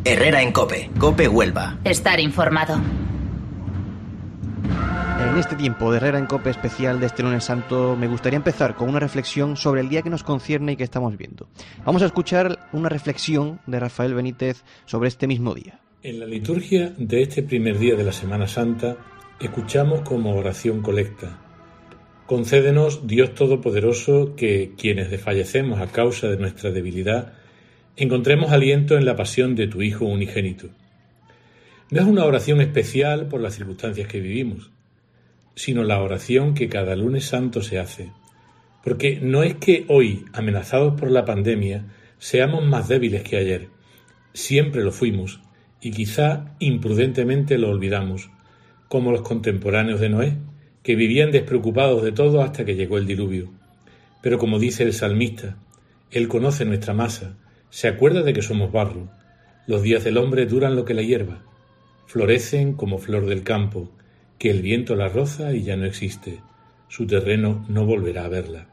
Herrera en COPE. COPE Huelva. Estar informado. En este tiempo de Herrera en COPE especial de este lunes santo, me gustaría empezar con una reflexión sobre el día que nos concierne y que estamos viendo. Vamos a escuchar una reflexión de Rafael Benítez sobre este mismo día. En la liturgia de este primer día de la Semana Santa, escuchamos como oración colecta: concédenos, Dios Todopoderoso, que quienes desfallecemos a causa de nuestra debilidad, encontremos aliento en la pasión de tu Hijo unigénito. No es una oración especial por las circunstancias que vivimos, sino la oración que cada lunes santo se hace. Porque no es que hoy, amenazados por la pandemia, seamos más débiles que ayer. Siempre lo fuimos, y quizá imprudentemente lo olvidamos, como los contemporáneos de Noé, que vivían despreocupados de todo hasta que llegó el diluvio. Pero como dice el salmista, Él conoce nuestra masa, se acuerda de que somos barro. Los días del hombre duran lo que la hierba, florecen como flor del campo, que el viento la roza y ya no existe, su terreno no volverá a verla.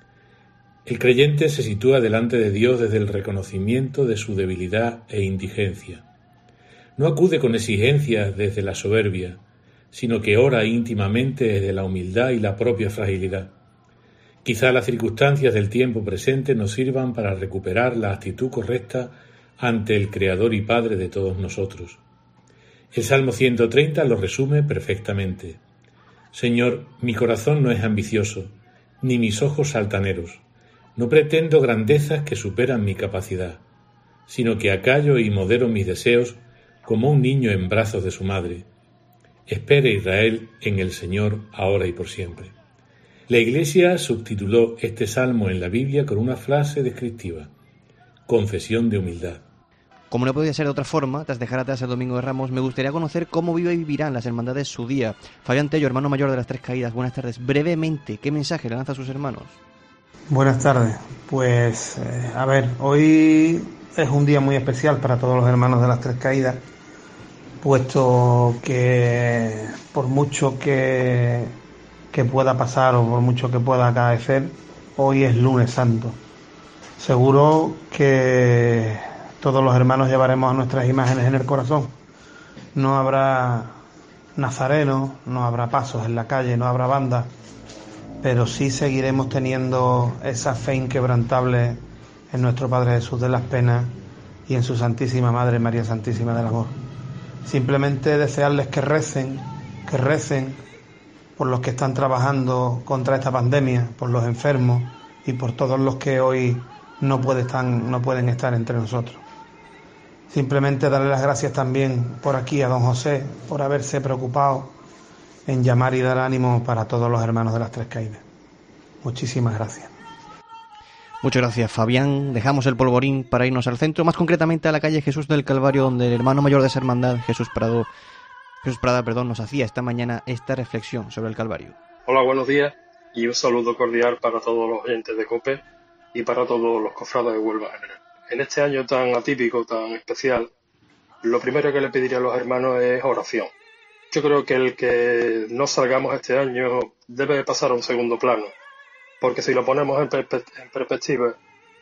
El creyente se sitúa delante de Dios desde el reconocimiento de su debilidad e indigencia. No acude con exigencias desde la soberbia, sino que ora íntimamente desde la humildad y la propia fragilidad. Quizá las circunstancias del tiempo presente nos sirvan para recuperar la actitud correcta ante el Creador y Padre de todos nosotros. El Salmo 130 lo resume perfectamente. Señor, mi corazón no es ambicioso, ni mis ojos altaneros. No pretendo grandezas que superan mi capacidad, sino que acallo y modero mis deseos como un niño en brazos de su madre. Espere Israel en el Señor ahora y por siempre. La Iglesia subtituló este salmo en la Biblia con una frase descriptiva: confesión de humildad. Como no podía ser de otra forma, tras dejar atrás el Domingo de Ramos, me gustaría conocer cómo vive y vivirán las hermandades su día. Fabián Tello, hermano mayor de las Tres Caídas, buenas tardes. Brevemente, ¿qué mensaje le lanza a sus hermanos? Buenas tardes. Pues, hoy es un día muy especial para todos los hermanos de las Tres Caídas, puesto que por mucho que pueda pasar o por mucho que pueda acaecer, hoy es lunes santo. Seguro que todos los hermanos llevaremos a nuestras imágenes en el corazón. No habrá nazarenos, no habrá pasos en la calle, no habrá bandas, pero sí seguiremos teniendo esa fe inquebrantable en nuestro Padre Jesús de las Penas y en su Santísima Madre María Santísima del Amor. Simplemente desearles que recen por los que están trabajando contra esta pandemia, por los enfermos y por todos los que hoy no pueden estar entre nosotros. Simplemente darle las gracias también por aquí a don José por haberse preocupado en llamar y dar ánimo para todos los hermanos de las Tres Caídas. Muchísimas gracias. Muchas gracias, Fabián. Dejamos el polvorín para irnos al centro, más concretamente a la calle Jesús del Calvario, donde el hermano mayor de esa hermandad, Jesús Prada, nos hacía esta mañana esta reflexión sobre el Calvario. Hola, buenos días y un saludo cordial para todos los oyentes de COPE y para todos los cofrades de Huelva en general. En este año tan atípico, tan especial, lo primero que le pediría a los hermanos es oración. Yo creo que el que no salgamos este año debe pasar a un segundo plano, porque si lo ponemos en perspectiva,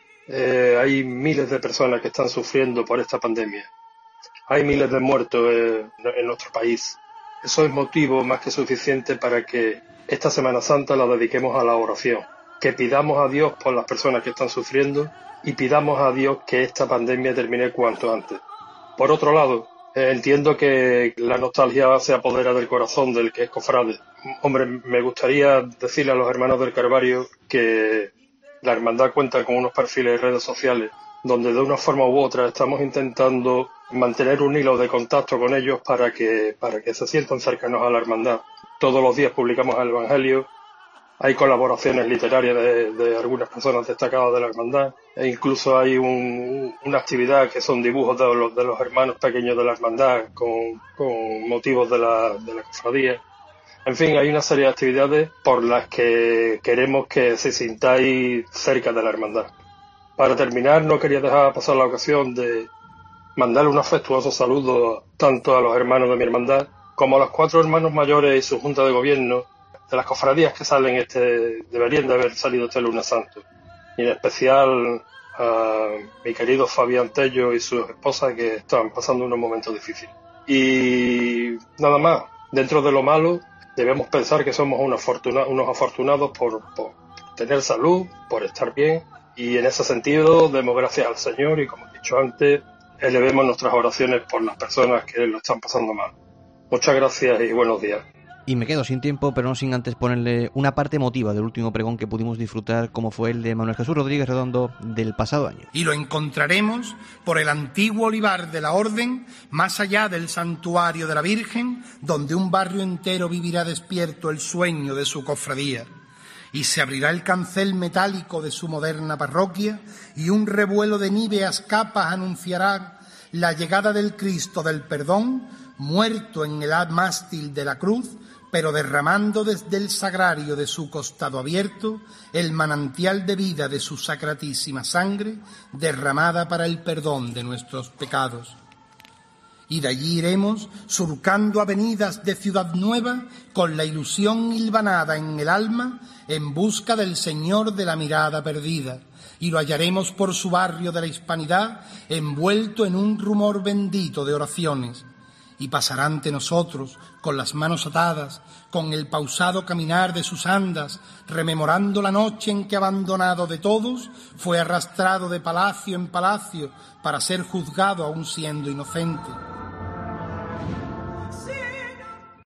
hay miles de personas que están sufriendo por esta pandemia. Hay miles de muertos en nuestro país. Eso es motivo más que suficiente para que esta Semana Santa la dediquemos a la oración, que pidamos a Dios por las personas que están sufriendo y pidamos a Dios que esta pandemia termine cuanto antes. Por otro lado, entiendo que la nostalgia se apodera del corazón del que es cofrade. Hombre, me gustaría decirle a los hermanos del Calvario que la hermandad cuenta con unos perfiles de redes sociales donde de una forma u otra estamos intentando mantener un hilo de contacto con ellos para que se sientan cercanos a la hermandad. Todos los días publicamos el Evangelio. Hay colaboraciones literarias de algunas personas destacadas de la hermandad e incluso hay una actividad que son dibujos de los hermanos pequeños de la hermandad con motivos de la cofradía. En fin, hay una serie de actividades por las que queremos que se sintáis cerca de la hermandad. Para terminar, no quería dejar pasar la ocasión de mandarle un afectuoso saludo tanto a los hermanos de mi hermandad como a los 4 hermanos mayores y su junta de gobierno de las cofradías que deberían de haber salido este lunes santo. Y en especial a mi querido Fabián Tello y su esposa, que están pasando unos momentos difíciles. Y nada más, dentro de lo malo, debemos pensar que somos unos afortunados por tener salud, por estar bien, y en ese sentido demos gracias al Señor y, como he dicho antes, elevemos nuestras oraciones por las personas que lo están pasando mal. Muchas gracias y buenos días. Y me quedo sin tiempo, pero no sin antes ponerle una parte emotiva del último pregón que pudimos disfrutar, como fue el de Manuel Jesús Rodríguez Redondo del pasado año. Y lo encontraremos por el antiguo olivar de la Orden, más allá del santuario de la Virgen, donde un barrio entero vivirá despierto el sueño de su cofradía. Y se abrirá el cancel metálico de su moderna parroquia, y un revuelo de níveas capas anunciará la llegada del Cristo del Perdón, muerto en el mástil de la cruz, pero derramando desde el sagrario de su costado abierto el manantial de vida de su sacratísima sangre, derramada para el perdón de nuestros pecados. Y de allí iremos surcando avenidas de Ciudad Nueva con la ilusión hilvanada en el alma en busca del Señor de la mirada perdida. Y lo hallaremos por su barrio de la Hispanidad envuelto en un rumor bendito de oraciones. Y pasará ante nosotros con las manos atadas, con el pausado caminar de sus andas, rememorando la noche en que, abandonado de todos, fue arrastrado de palacio en palacio para ser juzgado aún siendo inocente.